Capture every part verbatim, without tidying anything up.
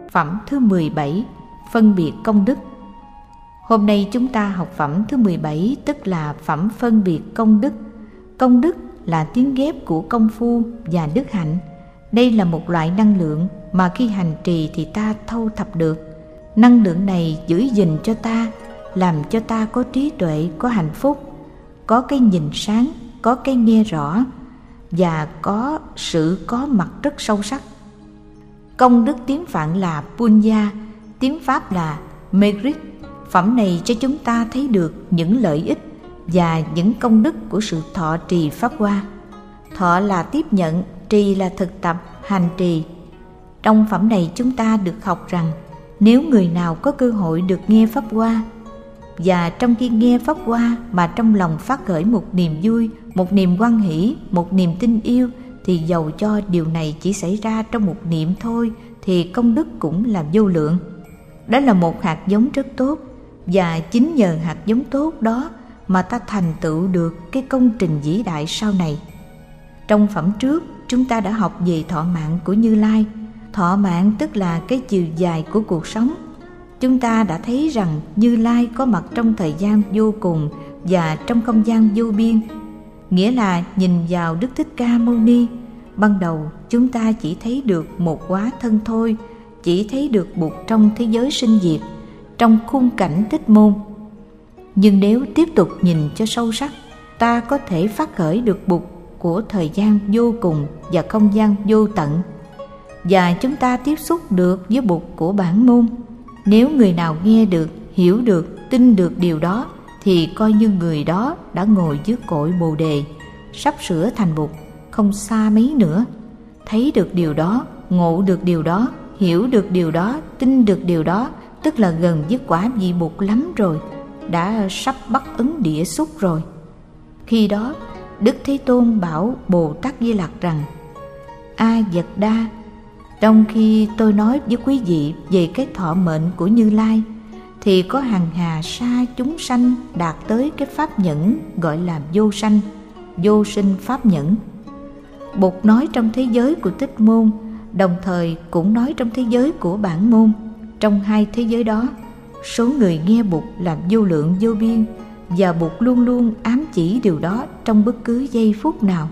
Phẩm thứ mười bảy, phân biệt công đức. Hôm nay chúng ta học phẩm thứ mười bảy, tức là phẩm phân biệt công đức. Công đức là tiếng ghép của công phu và đức hạnh. Đây là một loại năng lượng mà khi hành trì thì ta thâu thập được. Năng lượng này giữ gìn cho ta, làm cho ta có trí tuệ, có hạnh phúc, có cái nhìn sáng, có cái nghe rõ và có sự có mặt rất sâu sắc. Công đức tiếng Phạn là Punya, tiếng Pháp là Merit. Phẩm này cho chúng ta thấy được những lợi ích và những công đức của sự thọ trì Pháp Hoa. Thọ là tiếp nhận, trì là thực tập, hành trì. Trong phẩm này chúng ta được học rằng nếu người nào có cơ hội được nghe Pháp Hoa, và trong khi nghe Pháp Hoa mà trong lòng phát khởi một niềm vui, một niềm hoan hỷ, một niềm tin yêu, thì dầu cho điều này chỉ xảy ra trong một niệm thôi thì công đức cũng là vô lượng. Đó là một hạt giống rất tốt, và chính nhờ hạt giống tốt đó mà ta thành tựu được cái công trình vĩ đại sau này. Trong phẩm trước chúng ta đã học về thọ mạng của Như Lai. Thọ mạng tức là cái chiều dài của cuộc sống. Chúng ta đã thấy rằng Như Lai có mặt trong thời gian vô cùng và trong không gian vô biên. Nghĩa là nhìn vào Đức Thích Ca Mâu Ni, ban đầu chúng ta chỉ thấy được một hóa thân thôi, chỉ thấy được Bụt trong thế giới sinh diệt, trong khung cảnh Thích Môn. Nhưng nếu tiếp tục nhìn cho sâu sắc, ta có thể phát khởi được Bụt của thời gian vô cùng và không gian vô tận, và chúng ta tiếp xúc được với Bụt của bản môn. Nếu người nào nghe được, hiểu được, tin được điều đó thì coi như người đó đã ngồi dưới cội Bồ Đề, sắp sửa thành Bụt, không xa mấy nữa. Thấy được điều đó, ngộ được điều đó, hiểu được điều đó, tin được điều đó, tức là gần với quả vị Bụt lắm rồi, đã sắp bắt ấn địa xúc rồi. Khi đó Đức Thế Tôn bảo Bồ Tát Di Lặc rằng: A Vật Đa, trong khi tôi nói với quý vị về cái thọ mệnh của Như Lai, thì có hằng hà sa chúng sanh đạt tới cái pháp nhẫn gọi là vô sanh, vô sinh pháp nhẫn. Bụt nói trong thế giới của Tích Môn, đồng thời cũng nói trong thế giới của Bản Môn. Trong hai thế giới đó, số người nghe Bụt là vô lượng vô biên, và Bụt luôn luôn ám chỉ điều đó trong bất cứ giây phút nào.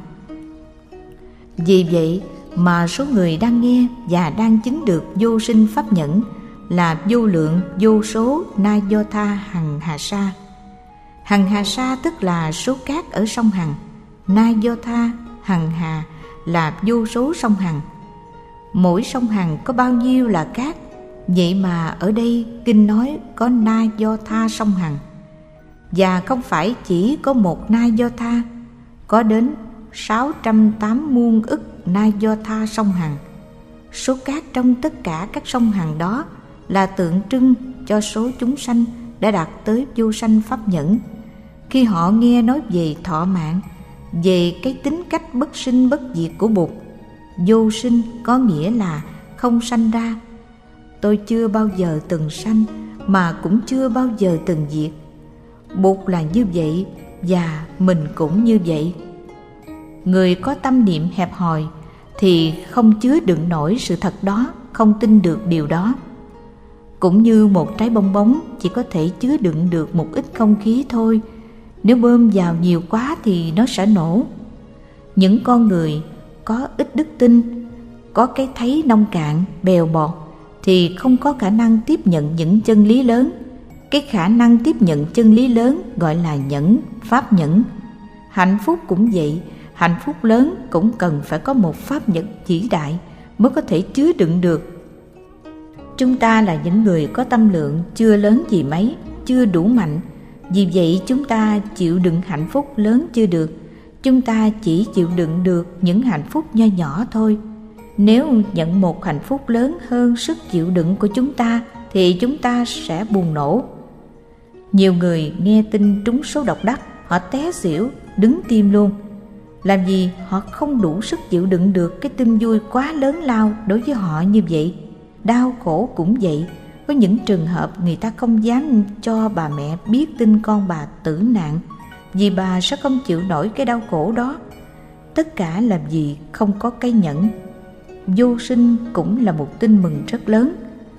Vì vậy mà số người đang nghe và đang chứng được vô sinh pháp nhẫn là vô lượng vô số na do tha hằng hà sa. Hằng hà sa tức là số cát ở sông Hằng, na do tha hằng hà là vô số sông Hằng. Mỗi sông Hằng có bao nhiêu là cát, vậy mà ở đây kinh nói có na do tha sông Hằng. Và không phải chỉ có một na do tha, có đến sáu trăm tám muôn ức na do tha sông Hằng. Số cát trong tất cả các sông Hằng đó là tượng trưng cho số chúng sanh đã đạt tới vô sanh pháp nhẫn. Khi họ nghe nói về thọ mạng, về cái tính cách bất sinh bất diệt của Bụt, vô sinh có nghĩa là không sanh ra. Tôi chưa bao giờ từng sanh mà cũng chưa bao giờ từng diệt. Bụt là như vậy và mình cũng như vậy. Người có tâm niệm hẹp hòi thì không chứa đựng nổi sự thật đó, không tin được điều đó. Cũng như một trái bong bóng chỉ có thể chứa đựng được một ít không khí thôi, nếu bơm vào nhiều quá thì nó sẽ nổ. Những con người có ít đức tin, có cái thấy nông cạn, bèo bọt thì không có khả năng tiếp nhận những chân lý lớn. Cái khả năng tiếp nhận chân lý lớn gọi là nhẫn, pháp nhẫn. Hạnh phúc cũng vậy, hạnh phúc lớn cũng cần phải có một pháp nhẫn vĩ đại mới có thể chứa đựng được. Chúng ta là những người có tâm lượng chưa lớn gì mấy, chưa đủ mạnh. Vì vậy chúng ta chịu đựng hạnh phúc lớn chưa được. Chúng ta chỉ chịu đựng được những hạnh phúc nho nhỏ thôi. Nếu nhận một hạnh phúc lớn hơn sức chịu đựng của chúng ta thì chúng ta sẽ bùng nổ. Nhiều người nghe tin trúng số độc đắc, họ té xỉu, đứng tim luôn. Làm gì họ không đủ sức chịu đựng được cái tin vui quá lớn lao đối với họ như vậy. Đau khổ cũng vậy. Có những trường hợp người ta không dám cho bà mẹ biết tin con bà tử nạn, vì bà sẽ không chịu nổi cái đau khổ đó. Tất cả làm gì không có cái nhẫn. Vô sinh cũng là một tin mừng rất lớn.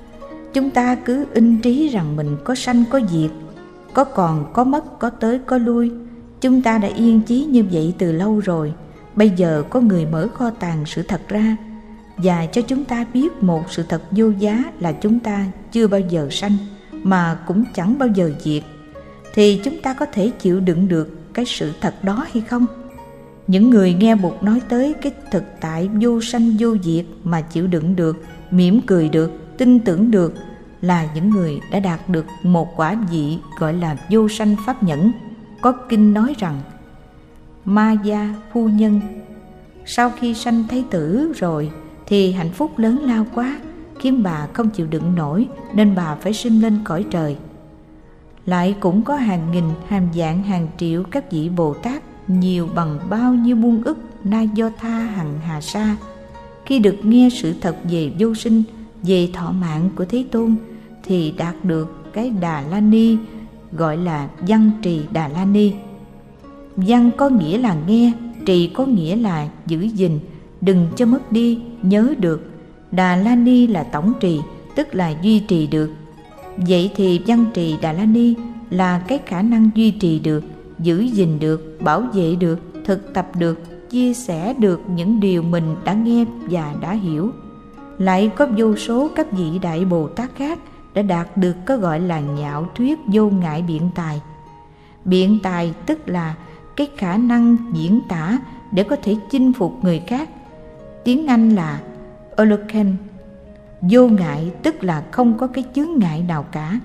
Chúng ta cứ in trí rằng mình có sanh có diệt, có còn có mất, có tới có lui. Chúng ta đã yên chí như vậy từ lâu rồi. Bây giờ có người mở kho tàng sự thật ra và cho chúng ta biết một sự thật vô giá là chúng ta chưa bao giờ sanh mà cũng chẳng bao giờ diệt. Thì chúng ta có thể chịu đựng được cái sự thật đó hay không? Những người nghe Bụt nói tới cái thực tại vô sanh vô diệt mà chịu đựng được, mỉm cười được, tin tưởng được là những người đã đạt được một quả vị gọi là vô sanh pháp nhẫn. Có kinh nói rằng Ma Gia phu nhân sau khi sanh thái tử rồi thì hạnh phúc lớn lao quá, khiến bà không chịu đựng nổi nên bà phải sinh lên cõi trời. Lại cũng có hàng nghìn, hàng vạn, hàng triệu các vị Bồ Tát nhiều bằng bao nhiêu muôn ức na do tha hằng hà sa, khi được nghe sự thật về vô sinh, về thọ mạng của Thế Tôn thì đạt được cái Đà La Ni, gọi là Văn Trì Đà La Ni. Văn có nghĩa là nghe, trì có nghĩa là giữ gìn, đừng cho mất đi, nhớ được. Đà La Ni là tổng trì, tức là duy trì được. Vậy thì Văn Trì Đà La Ni là cái khả năng duy trì được, giữ gìn được, bảo vệ được, thực tập được, chia sẻ được những điều mình đã nghe và đã hiểu. Lại có vô số các vị Đại Bồ Tát khác đã đạt được có gọi là nhạo thuyết vô ngại biện tài. Biện tài tức là cái khả năng diễn tả để có thể chinh phục người khác. Tiếng Anh là eloquent. Vô ngại tức là không có cái chướng ngại nào cả.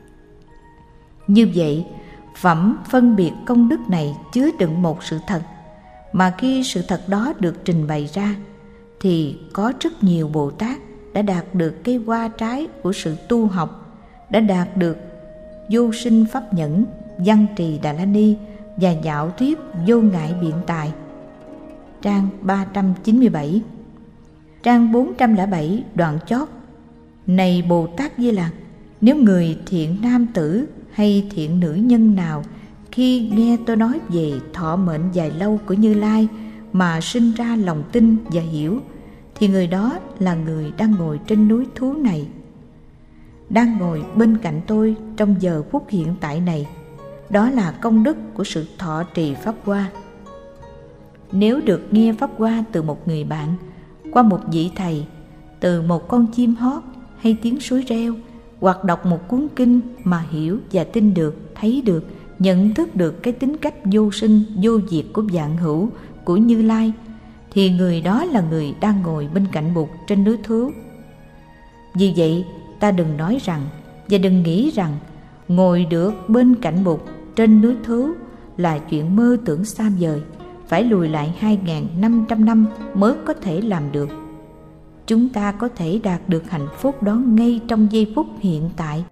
Như vậy, phẩm phân biệt công đức này chứa đựng một sự thật, mà khi sự thật đó được trình bày ra thì có rất nhiều Bồ Tát đã đạt được cái hoa trái của sự tu học, đã đạt được vô sinh pháp nhẫn, Văn Trì Đà La Ni và nhạo thuyết vô ngại biện tài. Trang ba trăm chín mươi bảy. Trang bốn trăm lẻ bảy đoạn chót. Này Bồ Tát Di Lặc, nếu người thiện nam tử hay thiện nữ nhân nào khi nghe tôi nói về thọ mệnh dài lâu của Như Lai mà sinh ra lòng tin và hiểu, thì người đó là người đang ngồi trên núi thú này, đang ngồi bên cạnh tôi trong giờ phút hiện tại này. Đó là công đức của sự thọ trì pháp hoa. Nếu được nghe pháp hoa từ một người bạn, qua một vị thầy, từ một con chim hót hay tiếng suối reo, hoặc đọc một cuốn kinh mà hiểu và tin được, thấy được, nhận thức được cái tính cách vô sinh, vô diệt của vạn hữu, của Như Lai, thì người đó là người đang ngồi bên cạnh Bụt trên núi thú. Vì vậy, ta đừng nói rằng và đừng nghĩ rằng ngồi được bên cạnh Bụt trên núi thú là chuyện mơ tưởng xa vời, phải lùi lại hai nghìn năm trăm năm mới có thể làm được. Chúng ta có thể đạt được hạnh phúc đó ngay trong giây phút hiện tại.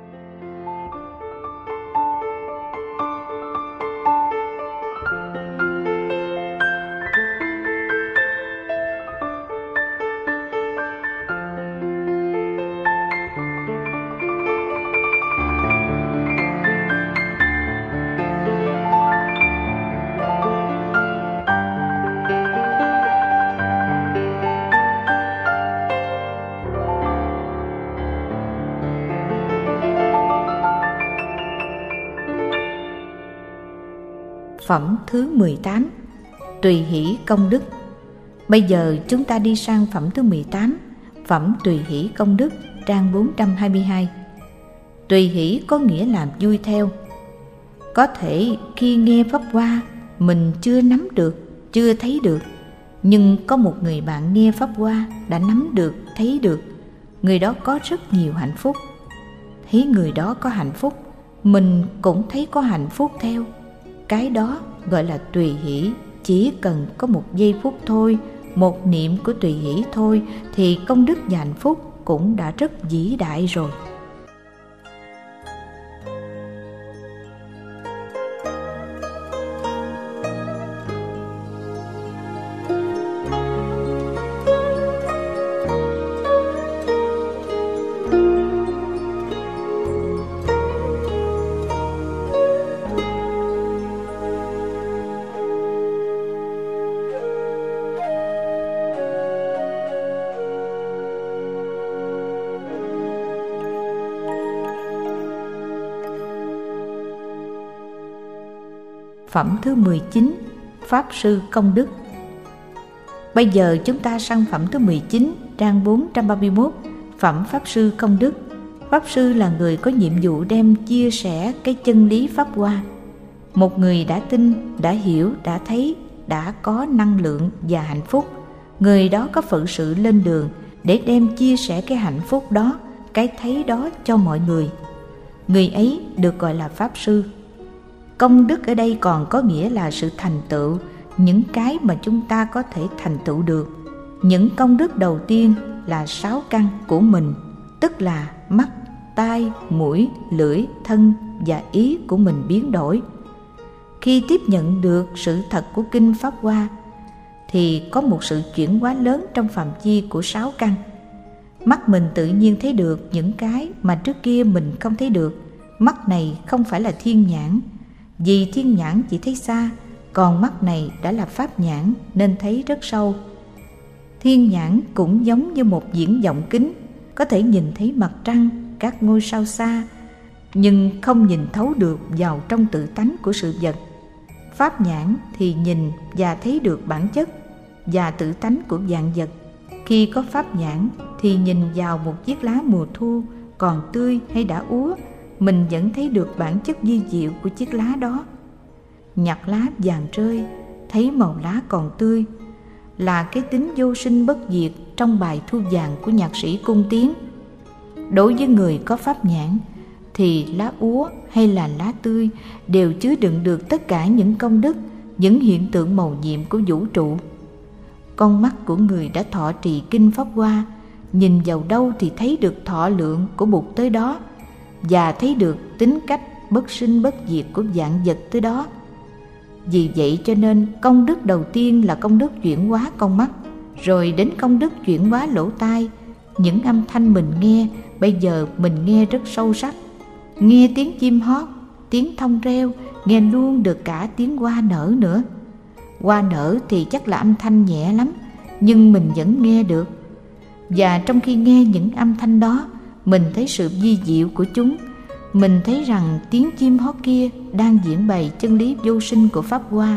Phẩm thứ mười tám. Tùy hỷ công đức. Bây giờ chúng ta đi sang phẩm thứ mười tám, phẩm tùy hỷ công đức, trang bốn trăm hai mươi hai. Tùy hỷ có nghĩa là vui theo. Có thể khi nghe pháp hoa mình chưa nắm được, chưa thấy được, nhưng có một người bạn nghe pháp hoa đã nắm được, thấy được. Người đó có rất nhiều hạnh phúc. Thấy người đó có hạnh phúc, mình cũng thấy có hạnh phúc theo. Cái đó gọi là tùy hỷ. Chỉ cần có một giây phút thôi, một niệm của tùy hỷ thôi, thì công đức và hạnh phúc cũng đã rất vĩ đại rồi. phẩm thứ mười chín, Pháp Sư Công Đức. Bây giờ chúng ta sang phẩm thứ mười chín, trang bốn trăm ba mươi mốt, phẩm Pháp Sư Công Đức. Pháp Sư là người có nhiệm vụ đem chia sẻ cái chân lý Pháp Hoa. Một người đã tin, đã hiểu, đã thấy, đã có năng lượng và hạnh phúc. Người đó có phận sự lên đường để đem chia sẻ cái hạnh phúc đó, cái thấy đó cho mọi người. Người ấy được gọi là Pháp Sư. Công đức ở đây còn có nghĩa là sự thành tựu, những cái mà chúng ta có thể thành tựu được. Những công đức đầu tiên là sáu căn của mình, tức là mắt, tai, mũi, lưỡi, thân và ý của mình biến đổi. Khi tiếp nhận được sự thật của Kinh Pháp Hoa thì có một sự chuyển hóa lớn trong phạm vi của sáu căn. Mắt mình tự nhiên thấy được những cái mà trước kia mình không thấy được. Mắt này không phải là thiên nhãn, vì thiên nhãn chỉ thấy xa, còn mắt này đã là pháp nhãn nên thấy rất sâu. Thiên nhãn cũng giống như một viễn vọng kính, có thể nhìn thấy mặt trăng, các ngôi sao xa, nhưng không nhìn thấu được vào trong tự tánh của sự vật. Pháp nhãn thì nhìn và thấy được bản chất và tự tánh của vạn vật. Khi có pháp nhãn thì nhìn vào một chiếc lá mùa thu còn tươi hay đã úa, mình vẫn thấy được bản chất vi diệu của chiếc lá đó. Nhặt lá vàng rơi, thấy màu lá còn tươi, là cái tính vô sinh bất diệt trong bài Thu Vàng của nhạc sĩ Cung Tiến. Đối với người có pháp nhãn thì lá úa hay là lá tươi đều chứa đựng được tất cả những công đức, những hiện tượng màu nhiệm của vũ trụ. Con mắt của người đã thọ trì Kinh Pháp Hoa, nhìn vào đâu thì thấy được thọ lượng của Bụt tới đó, và thấy được tính cách bất sinh bất diệt của vạn vật tới đó. Vì vậy cho nên công đức đầu tiên là công đức chuyển hóa con mắt, rồi đến công đức chuyển hóa lỗ tai. Những âm thanh mình nghe bây giờ mình nghe rất sâu sắc. Nghe tiếng chim hót, tiếng thông reo, nghe luôn được cả tiếng hoa nở nữa. Hoa nở thì chắc là âm thanh nhẹ lắm, nhưng mình vẫn nghe được. Và trong khi nghe những âm thanh đó, mình thấy sự vi diệu của chúng. Mình thấy rằng tiếng chim hót kia đang diễn bày chân lý vô sinh của Pháp Hoa.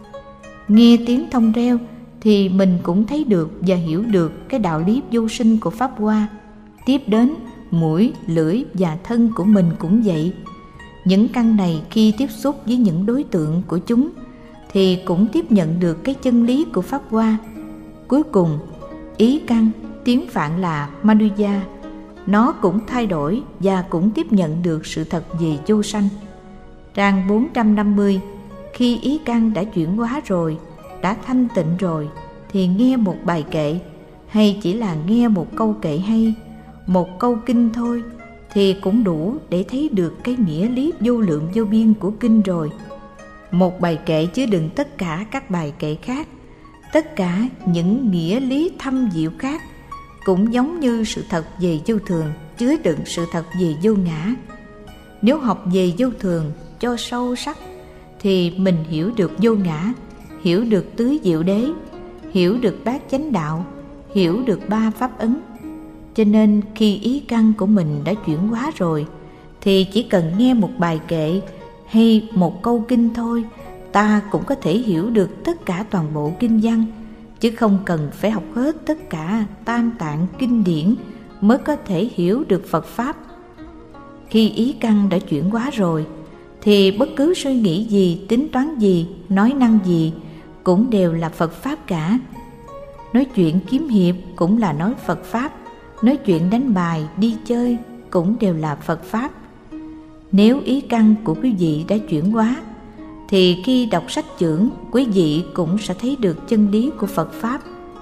Nghe tiếng thông reo thì mình cũng thấy được và hiểu được cái đạo lý vô sinh của Pháp Hoa. Tiếp đến, mũi, lưỡi và thân của mình cũng vậy. Những căn này khi tiếp xúc với những đối tượng của chúng thì cũng tiếp nhận được cái chân lý của Pháp Hoa. Cuối cùng, ý căn, tiếng Phạn là Manuya, nó cũng thay đổi và cũng tiếp nhận được sự thật về vô sanh. Trang bốn trăm năm mươi, khi ý căn đã chuyển hóa rồi, đã thanh tịnh rồi, thì nghe một bài kệ hay chỉ là nghe một câu kệ hay, một câu kinh thôi, thì cũng đủ để thấy được cái nghĩa lý vô lượng vô biên của kinh rồi. Một bài kệ chứa đựng tất cả các bài kệ khác, tất cả những nghĩa lý thâm diệu khác, cũng giống như sự thật về vô thường chứa đựng sự thật về vô ngã. Nếu học về vô thường cho sâu sắc thì mình hiểu được vô ngã, hiểu được tứ diệu đế, hiểu được bát chánh đạo, hiểu được ba pháp ấn. Cho nên khi ý căn của mình đã chuyển hóa rồi thì chỉ cần nghe một bài kệ hay một câu kinh thôi, ta cũng có thể hiểu được tất cả toàn bộ kinh văn, chứ không cần phải học hết tất cả tam tạng kinh điển mới có thể hiểu được Phật Pháp. Khi ý căn đã chuyển hóa rồi thì bất cứ suy nghĩ gì, tính toán gì, nói năng gì cũng đều là Phật Pháp cả. Nói chuyện kiếm hiệp cũng là nói Phật Pháp, nói chuyện đánh bài, đi chơi cũng đều là Phật Pháp. Nếu ý căn của quý vị đã chuyển hóa thì khi đọc sách chưởng, quý vị cũng sẽ thấy được chân lý của Phật Pháp.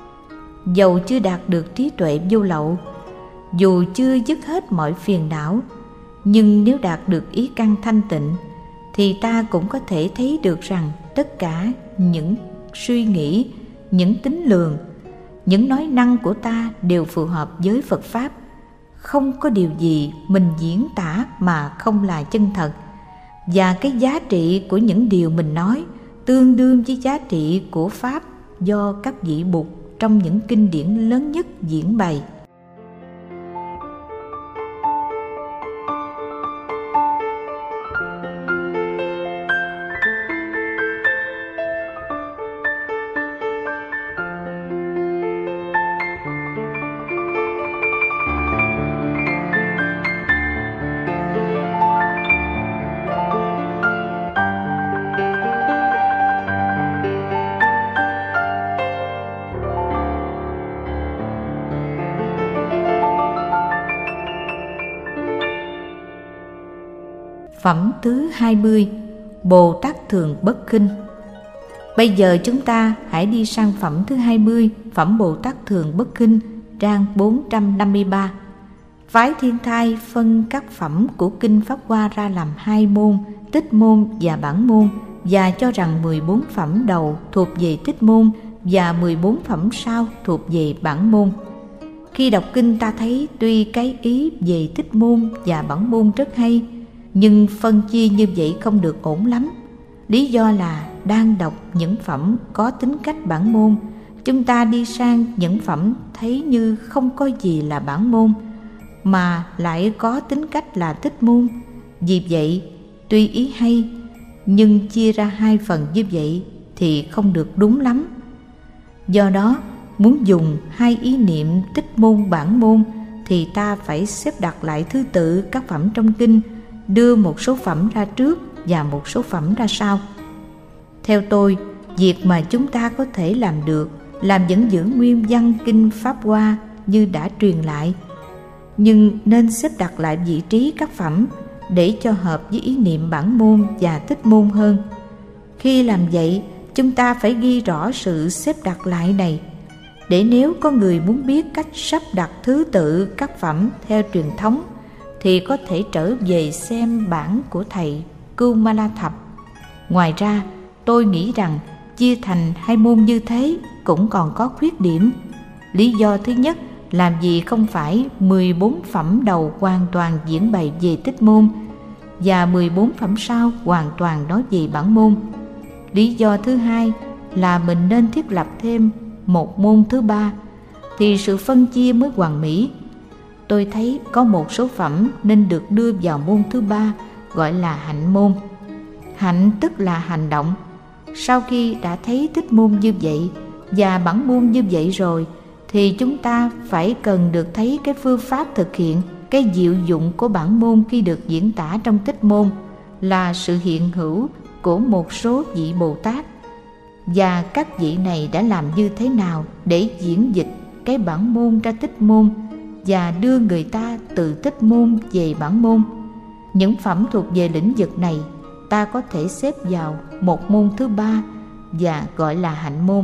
Dầu chưa đạt được trí tuệ vô lậu, dù chưa dứt hết mọi phiền não, nhưng nếu đạt được ý căn thanh tịnh thì ta cũng có thể thấy được rằng tất cả những suy nghĩ, những tính lường, những nói năng của ta đều phù hợp với Phật Pháp. Không có điều gì mình diễn tả mà không là chân thật, và cái giá trị của những điều mình nói tương đương với giá trị của Pháp do các vị Bụt trong những kinh điển lớn nhất diễn bày. Phẩm thứ hai mươi, Bồ Tát Thường Bất Khinh. Bây giờ chúng ta hãy đi sang phẩm thứ hai mươi, phẩm Bồ Tát Thường Bất Khinh, trang bốn trăm năm mươi ba. Phái Thiên Thai phân các phẩm của Kinh Pháp Hoa ra làm hai môn, Tích môn và Bản môn, và cho rằng mười bốn phẩm đầu thuộc về Tích môn và mười bốn phẩm sau thuộc về Bản môn. Khi đọc kinh ta thấy tuy cái ý về Tích môn và Bản môn rất hay, nhưng phân chia như vậy không được ổn lắm. Lý do là đang đọc những phẩm có tính cách bản môn, chúng ta đi sang những phẩm thấy như không có gì là bản môn, mà lại có tính cách là Tích môn. Vì vậy, tuy ý hay, nhưng chia ra hai phần như vậy thì không được đúng lắm. Do đó, muốn dùng hai ý niệm Tích môn bản môn thì ta phải xếp đặt lại thứ tự các phẩm trong kinh, đưa một số phẩm ra trước và một số phẩm ra sau. Theo tôi, việc mà chúng ta có thể làm được là vẫn giữ nguyên văn kinh Pháp Hoa như đã truyền lại, nhưng nên xếp đặt lại vị trí các phẩm để cho hợp với ý niệm bản môn và Tích môn hơn. Khi làm vậy, chúng ta phải ghi rõ sự xếp đặt lại này, để nếu có người muốn biết cách sắp đặt thứ tự các phẩm theo truyền thống thì có thể trở về xem bản của thầy Kumala Thập. Ngoài ra, tôi nghĩ rằng chia thành hai môn như thế cũng còn có khuyết điểm. Lý do thứ nhất, làm gì không phải mười bốn phẩm đầu hoàn toàn diễn bày về Tích môn và mười bốn phẩm sau hoàn toàn nói về bản môn. Lý do thứ hai là mình nên thiết lập thêm một môn thứ ba thì sự phân chia mới hoàn mỹ. Tôi thấy có một số phẩm nên được đưa vào môn thứ ba, gọi là hạnh môn. Hạnh tức là hành động. Sau khi đã thấy Tích môn như vậy và bản môn như vậy rồi, thì chúng ta phải cần được thấy cái phương pháp thực hiện, cái diệu dụng của bản môn khi được diễn tả trong Tích môn là sự hiện hữu của một số vị Bồ Tát, và các vị này đã làm như thế nào để diễn dịch cái bản môn ra Tích môn và đưa người ta từ Tích môn về bản môn. Những phẩm thuộc về lĩnh vực này ta có thể xếp vào một môn thứ ba và gọi là hạnh môn.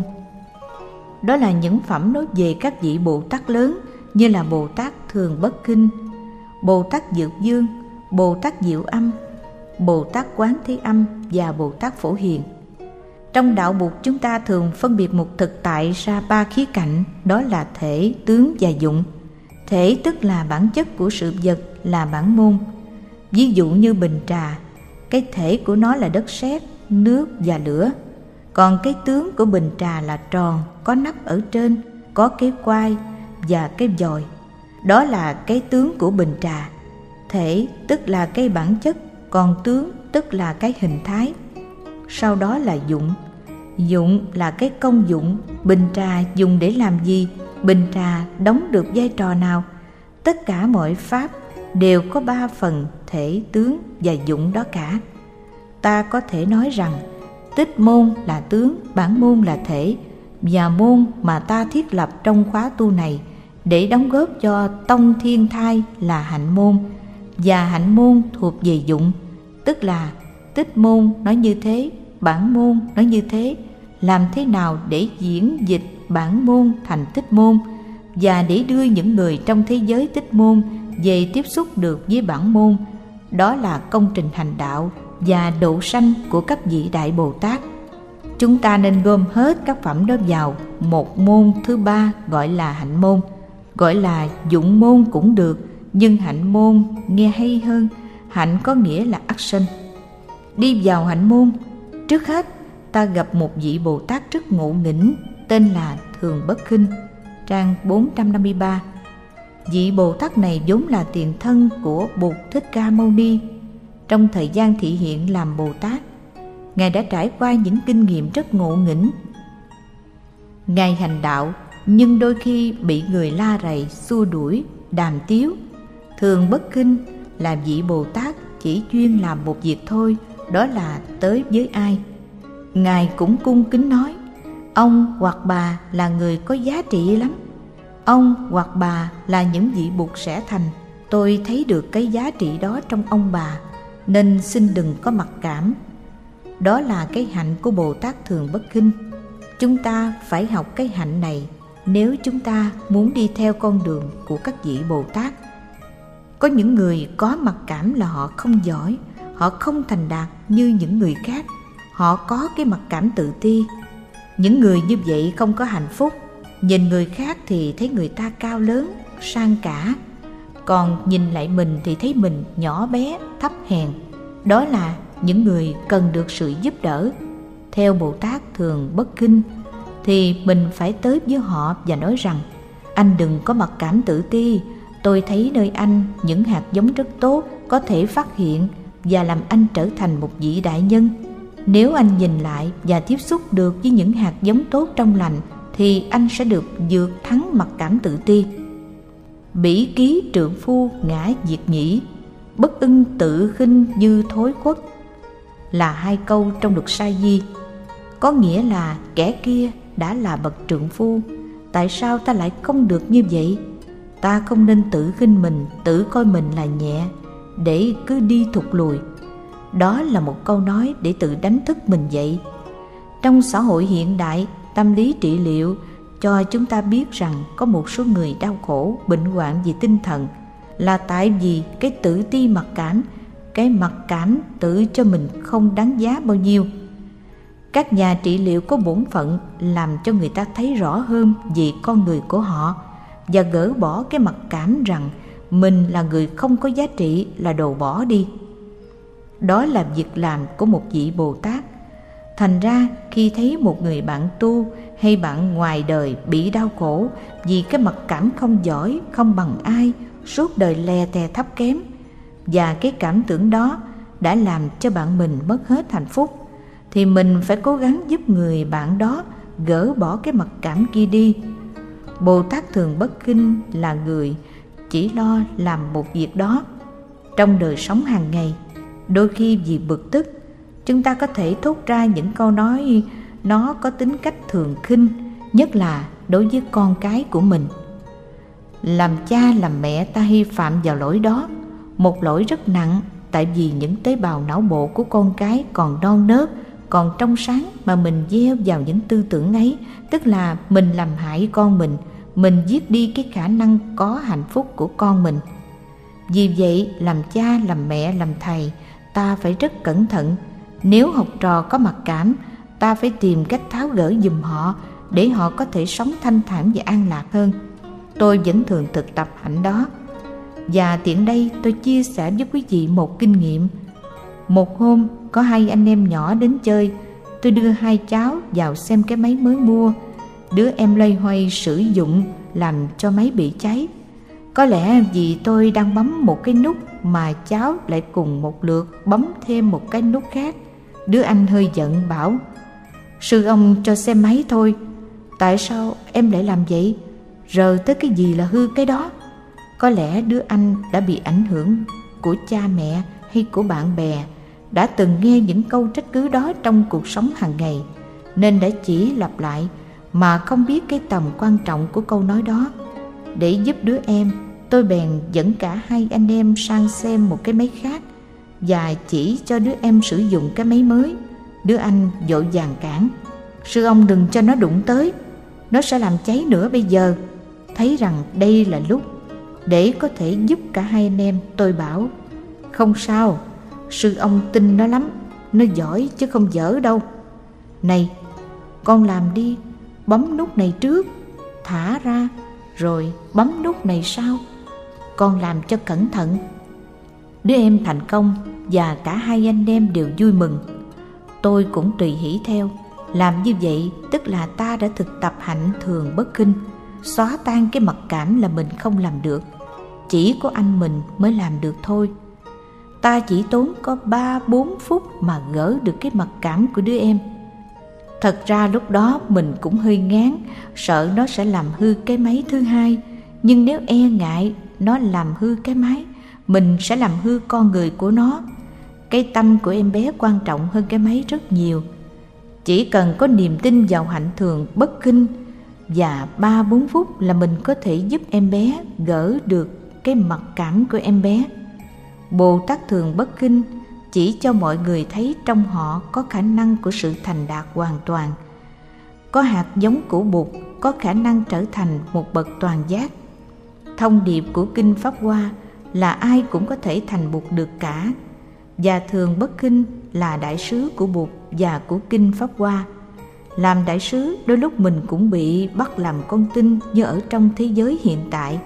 Đó là những phẩm nói về các vị Bồ Tát lớn như là Bồ Tát Thường Bất Khinh, Bồ Tát Dược Dương, Bồ Tát Diệu Âm, Bồ Tát Quán Thế Âm và Bồ Tát Phổ Hiền. Trong đạo Bụt, chúng ta thường phân biệt một thực tại ra ba khía cạnh, đó là thể, tướng và dụng. Thể tức là bản chất của sự vật, là bản môn. Ví dụ như bình trà, cái thể của nó là đất sét, nước và lửa. Còn cái tướng của bình trà là tròn, có nắp ở trên, có cái quai và cái vòi. Đó là cái tướng của bình trà. Thể tức là cái bản chất, còn tướng tức là cái hình thái. Sau đó là dụng. Dụng là cái công dụng, bình trà dùng để làm gì, bình trà đóng được vai trò nào. Tất cả mọi pháp đều có ba phần thể, tướng và dụng đó cả. Ta có thể nói rằng Tích môn là tướng, bản môn là thể, và môn mà ta thiết lập trong khóa tu này để đóng góp cho tông Thiên Thai là hạnh môn, và hạnh môn thuộc về dụng, tức là Tích môn nói như thế, bản môn nói như thế. Làm thế nào để diễn dịch bản môn thành Tích môn, và để đưa những người trong thế giới Tích môn về tiếp xúc được với bản môn, đó là công trình hành đạo và độ sanh của các vị Đại Bồ Tát. Chúng ta nên gom hết các phẩm đó vào một môn thứ ba, gọi là hạnh môn. Gọi là dụng môn cũng được, nhưng hạnh môn nghe hay hơn. Hạnh có nghĩa là action. Đi vào hạnh môn, trước hết ta gặp một vị Bồ Tát rất ngộ nghĩnh, tên là Thường Bất Khinh, trang bốn trăm năm mươi ba. Vị Bồ Tát này vốn là tiền thân của Bụt Thích Ca Mâu Ni. Trong thời gian thị hiện làm Bồ Tát, Ngài đã trải qua những kinh nghiệm rất ngộ nghĩnh. Ngài hành đạo, nhưng đôi khi bị người la rầy, xua đuổi, đàm tiếu. Thường Bất Khinh là vị Bồ Tát chỉ chuyên làm một việc thôi, đó là tới với ai, Ngài cũng cung kính nói: ông hoặc bà là người có giá trị lắm. Ông hoặc bà là những vị Bụt sẽ thành. Tôi thấy được cái giá trị đó trong ông bà. nên xin đừng có mặc cảm. Đó là cái hạnh của Bồ Tát Thường Bất Khinh. Chúng ta phải học cái hạnh này nếu chúng ta muốn đi theo con đường của các vị Bồ Tát. Có những người có mặc cảm là họ không giỏi, họ không thành đạt như những người khác, họ có cái mặc cảm tự ti. Những người như vậy không có hạnh phúc. Nhìn người khác thì thấy người ta cao lớn, sang cả, còn nhìn lại mình thì thấy mình nhỏ bé, thấp hèn. Đó là những người cần được sự giúp đỡ. Theo Bồ Tát Thường Bất Khinh thì mình phải tới với họ và nói rằng: anh đừng có mặc cảm tự ti, tôi thấy nơi anh những hạt giống rất tốt, có thể phát hiện và làm anh trở thành một vị đại nhân. Nếu anh nhìn lại và tiếp xúc được với những hạt giống tốt trong lành thì anh sẽ được vượt thắng mặc cảm tự ti. Bỉ ký trượng phu ngã diệt nhĩ, bất ưng tự khinh như thối khuất là hai câu trong luật Sa Di. Có nghĩa là kẻ kia đã là bậc trượng phu, tại sao ta lại không được như vậy? Ta không nên tự khinh mình, tự coi mình là nhẹ để cứ đi thụt lùi. Đó là một câu nói để tự đánh thức mình dậy. Trong xã hội hiện đại, tâm lý trị liệu cho chúng ta biết rằng có một số người đau khổ, bệnh hoạn vì tinh thần là tại vì cái tự ti mặc cảm, cái mặc cảm tự cho mình không đáng giá bao nhiêu. Các nhà trị liệu có bổn phận làm cho người ta thấy rõ hơn về con người của họ và gỡ bỏ cái mặc cảm rằng mình là người không có giá trị, là đồ bỏ đi. Đó là việc làm của một vị Bồ Tát. Thành ra khi thấy một người bạn tu hay bạn ngoài đời bị đau khổ vì cái mặc cảm không giỏi, không bằng ai, suốt đời lè tè thấp kém, và cái cảm tưởng đó đã làm cho bạn mình mất hết hạnh phúc, thì mình phải cố gắng giúp người bạn đó gỡ bỏ cái mặc cảm kia đi. Bồ Tát Thường Bất Khinh là người chỉ lo làm một việc đó. Trong đời sống hàng ngày, đôi khi vì bực tức, chúng ta có thể thốt ra những câu nói nó có tính cách thường khinh, nhất là đối với con cái của mình. Làm cha làm mẹ ta hay phạm vào lỗi đó, một lỗi rất nặng, tại vì những tế bào não bộ của con cái còn non nớt, còn trong sáng mà mình gieo vào những tư tưởng ấy, tức là mình làm hại con mình, mình giết đi cái khả năng có hạnh phúc của con mình. Vì vậy, làm cha, làm mẹ, làm thầy, ta phải rất cẩn thận. Nếu học trò có mặc cảm, ta phải tìm cách tháo gỡ giùm họ để họ có thể sống thanh thản và an lạc hơn. Tôi vẫn thường thực tập hạnh đó. Và tiện đây tôi chia sẻ với quý vị một kinh nghiệm. Một hôm có hai anh em nhỏ đến chơi, tôi đưa hai cháu vào xem cái máy mới mua. Đứa em loay hoay sử dụng làm cho máy bị cháy. Có lẽ vì tôi đang bấm một cái nút mà cháu lại cùng một lượt bấm thêm một cái nút khác. Đứa anh hơi giận bảo: sư ông cho xem máy thôi, tại sao em lại làm vậy? Rờ tới cái gì là hư cái đó. Có lẽ đứa anh đã bị ảnh hưởng của cha mẹ hay của bạn bè, đã từng nghe những câu trách cứ đó trong cuộc sống hàng ngày, nên đã chỉ lặp lại mà không biết cái tầm quan trọng của câu nói đó. Để giúp đứa em, tôi bèn dẫn cả hai anh em sang xem một cái máy khác và chỉ cho đứa em sử dụng cái máy mới. Đứa anh vội vàng cản: sư ông đừng cho nó đụng tới, nó sẽ làm cháy nữa bây giờ. Thấy rằng đây là lúc để có thể giúp cả hai anh em, tôi bảo: không sao, sư ông tin nó lắm, nó giỏi chứ không dở đâu. Này, con làm đi, bấm nút này trước, thả ra, rồi bấm nút này sau. Con làm cho cẩn thận. Đứa em thành công và cả hai anh em đều vui mừng. Tôi cũng tùy hỷ theo. Làm như vậy tức là ta đã thực tập hạnh thường bất khinh, xóa tan cái mặc cảm là mình không làm được. Chỉ có anh mình mới làm được thôi. Ta chỉ tốn có ba bốn phút mà gỡ được cái mặc cảm của đứa em. Thật ra lúc đó mình cũng hơi ngán, sợ nó sẽ làm hư cái máy thứ hai. Nhưng nếu e ngại nó làm hư cái máy, mình sẽ làm hư con người của nó. Cái tâm của em bé quan trọng hơn cái máy rất nhiều. Chỉ cần có niềm tin vào hạnh thường bất khinh, và ba bốn phút là mình có thể giúp em bé gỡ được cái mặc cảm của em bé. Bồ Tát Thường Bất Khinh chỉ cho mọi người thấy trong họ có khả năng của sự thành đạt hoàn toàn. Có hạt giống của Bụt có khả năng trở thành một bậc toàn giác. Thông điệp của Kinh Pháp Hoa là ai cũng có thể thành Bụt được cả. Và Thường Bất Khinh là đại sứ của Bụt và của Kinh Pháp Hoa. Làm đại sứ, đôi lúc mình cũng bị bắt làm con tin như ở trong thế giới hiện tại.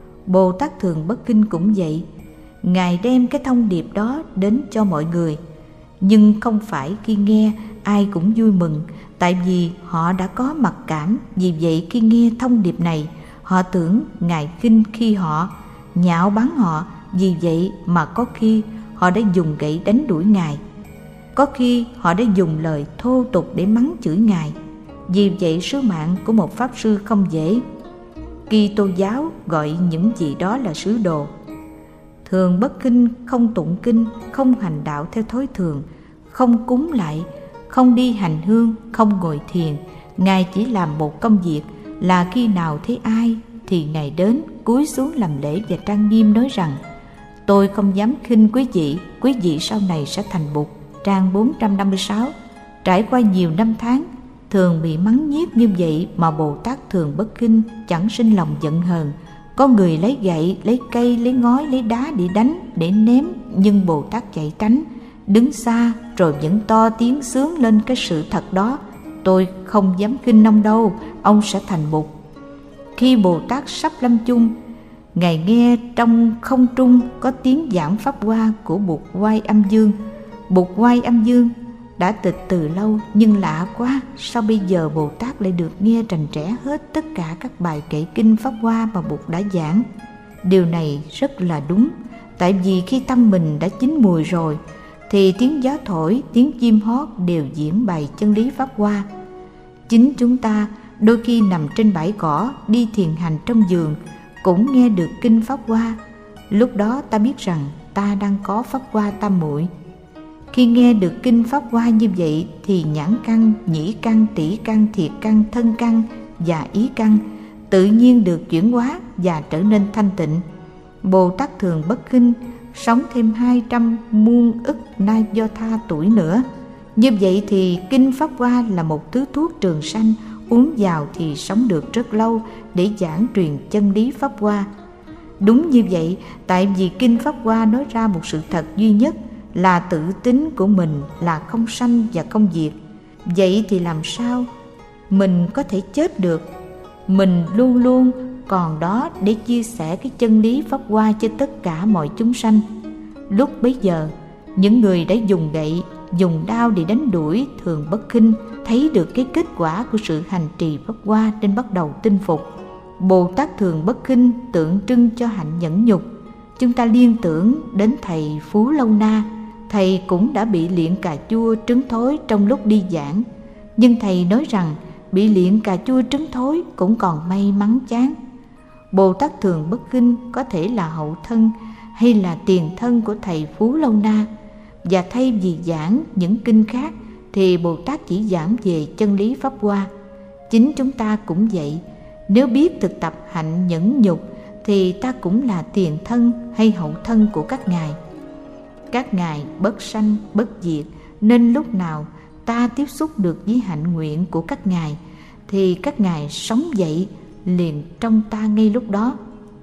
Bồ Tát Thường Bất Khinh cũng vậy. Ngài đem cái thông điệp đó đến cho mọi người. Nhưng không phải khi nghe ai cũng vui mừng, tại vì họ đã có mặc cảm. Vì vậy khi nghe thông điệp này, họ tưởng Ngài khinh khi họ, nhạo báng họ. Vì vậy mà có khi họ đã dùng gậy đánh đuổi Ngài. Có khi họ đã dùng lời thô tục để mắng chửi Ngài. Vì vậy sứ mạng của một Pháp Sư không dễ. Kitô giáo gọi những gì đó là sứ đồ. Thường Bất Khinh không tụng kinh, không hành đạo theo thói thường, không cúng lại, không đi hành hương, không ngồi thiền. Ngài chỉ làm một công việc là khi nào thấy ai thì Ngài đến cúi xuống làm lễ và trang nghiêm nói rằng: tôi không dám khinh quý vị, quý vị sau này sẽ thành Bụt. Trang bốn trăm năm mươi sáu. Trải qua nhiều năm tháng thường bị mắng nhiếc như vậy mà Bồ Tát Thường Bất Khinh chẳng sinh lòng giận hờn. Có người lấy gậy, lấy cây, lấy ngói, lấy đá để đánh, để ném, nhưng Bồ Tát chạy tránh, đứng xa rồi vẫn to tiếng xướng lên cái sự thật đó: tôi không dám khinh ông đâu, ông sẽ thành Bụt. Khi Bồ Tát sắp lâm chung, Ngài nghe trong không trung có tiếng giảng Pháp Hoa của Bụt Oai Âm Dương. Bụt Oai Âm Dương đã tịch từ lâu, nhưng lạ quá, sao bây giờ Bồ Tát lại được nghe rành rẽ hết tất cả các bài kệ kinh Pháp Hoa mà Bụt đã giảng? Điều này rất là đúng, tại vì khi tâm mình đã chín mùi rồi, thì tiếng gió thổi, tiếng chim hót đều diễn bày chân lý Pháp Hoa. Chính chúng ta đôi khi nằm trên bãi cỏ, đi thiền hành trong vườn, cũng nghe được kinh Pháp Hoa. Lúc đó ta biết rằng ta đang có Pháp Hoa tam muội. Khi nghe được kinh Pháp Hoa như vậy thì nhãn căn, nhĩ căn, tỷ căn, thiệt căn, thân căn và ý căn tự nhiên được chuyển hóa và trở nên thanh tịnh. Bồ Tát Thường Bất Khinh sống thêm hai trăm muôn ức na do tha tuổi nữa. Như vậy thì kinh Pháp Hoa là một thứ thuốc trường sanh, uống vào thì sống được rất lâu để giảng truyền chân lý Pháp Hoa. Đúng như vậy, tại vì kinh Pháp Hoa nói ra một sự thật duy nhất là tự tính của mình là không sanh và không diệt. Vậy thì làm sao mình có thể chết được? Mình luôn luôn còn đó để chia sẻ cái chân lý Pháp Hoa cho tất cả mọi chúng sanh. Lúc bấy giờ, những người đã dùng gậy, dùng đao để đánh đuổi Thường Bất Khinh thấy được cái kết quả của sự hành trì Pháp Hoa nên bắt đầu tin phục. Bồ Tát Thường Bất Khinh tượng trưng cho hạnh nhẫn nhục. Chúng ta liên tưởng đến thầy Phú Lâu Na. Thầy cũng đã bị liệng cà chua trứng thối trong lúc đi giảng, nhưng thầy nói rằng bị liệng cà chua trứng thối cũng còn may mắn chán. Bồ Tát Thường Bất Khinh có thể là hậu thân hay là tiền thân của thầy Phú Lâu Na, và thay vì giảng những kinh khác thì Bồ Tát chỉ giảng về chân lý Pháp Hoa. Chính chúng ta cũng vậy, nếu biết thực tập hạnh nhẫn nhục thì ta cũng là tiền thân hay hậu thân của các ngài. Các ngài bất sanh bất diệt, nên lúc nào ta tiếp xúc được với hạnh nguyện của các ngài thì các ngài sống dậy liền trong ta ngay lúc đó.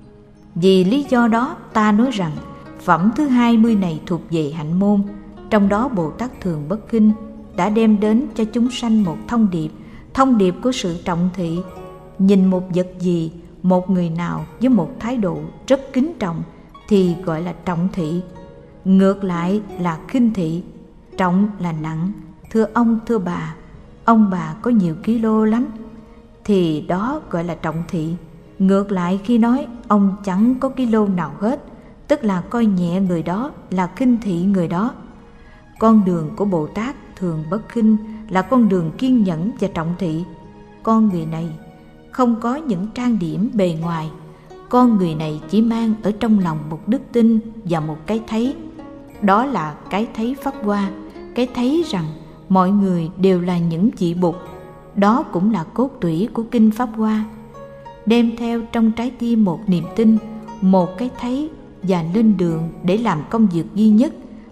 Vì lý do đó ta nói rằng phẩm thứ hai mươi này thuộc về hạnh môn. Trong đó Bồ Tát Thường Bất Khinh đã đem đến cho chúng sanh một thông điệp, thông điệp của sự trọng thị. Nhìn một vật gì, một người nào với một thái độ rất kính trọng thì gọi là trọng thị. Ngược lại là khinh thị. Trọng là nặng, thưa ông thưa bà, ông bà có nhiều kilo lắm, thì đó gọi là trọng thị. Ngược lại khi nói ông chẳng có kilo nào hết, tức là coi nhẹ người đó, là khinh thị người đó. Con đường của Bồ Tát Thường Bất Khinh là con đường kiên nhẫn và trọng thị. Con người này không có những trang điểm bề ngoài. Con người này chỉ mang ở trong lòng một đức tin và một cái thấy. Đó là cái thấy Pháp Hoa, cái thấy rằng mọi người đều là những vị Bụt. Đó cũng là cốt tủy của kinh Pháp Hoa. Đem theo trong trái tim một niềm tin, một cái thấy và lên đường để làm công việc duy nhất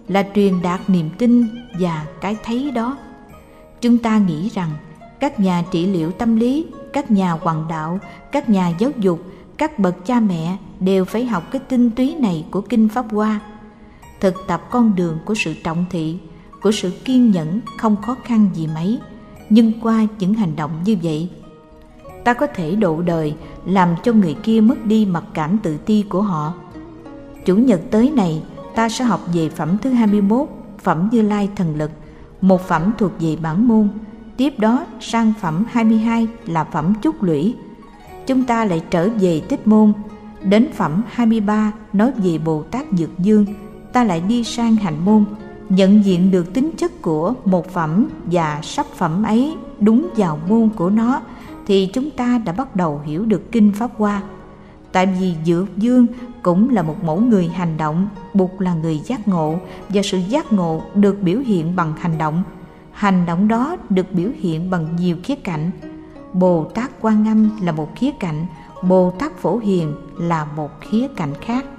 là truyền đạt niềm tin và cái thấy đó. Chúng ta nghĩ rằng các nhà trị liệu tâm lý, các nhà hoằng đạo, các nhà giáo dục, các bậc cha mẹ đều phải học cái tinh túy này của Kinh Pháp Hoa. Thực tập con đường của sự trọng thị, của sự kiên nhẫn không khó khăn gì mấy, nhưng qua những hành động như vậy, ta có thể độ đời làm cho người kia mất đi mặc cảm tự ti của họ. Chủ nhật tới này, ta sẽ học về phẩm thứ hai mươi mốt, phẩm Như Lai Thần Lực, một phẩm thuộc về bản môn. Tiếp đó sang phẩm hai mươi hai là phẩm Chúc Lũy. Chúng ta lại trở về Tích Môn. Đến phẩm hai mươi ba nói về Bồ Tát Dược Dương, ta lại đi sang Hạnh Môn, nhận diện được tính chất của một phẩm và sắp phẩm ấy đúng vào môn của nó, thì chúng ta đã bắt đầu hiểu được Kinh Pháp Hoa. Tại vì Dược Dương cũng là một mẫu người hành động, Bụt là người giác ngộ, và sự giác ngộ được biểu hiện bằng hành động. Hành động đó được biểu hiện bằng nhiều khía cạnh. Bồ Tát Quan Âm là một khía cạnh, Bồ Tát Phổ Hiền là một khía cạnh khác.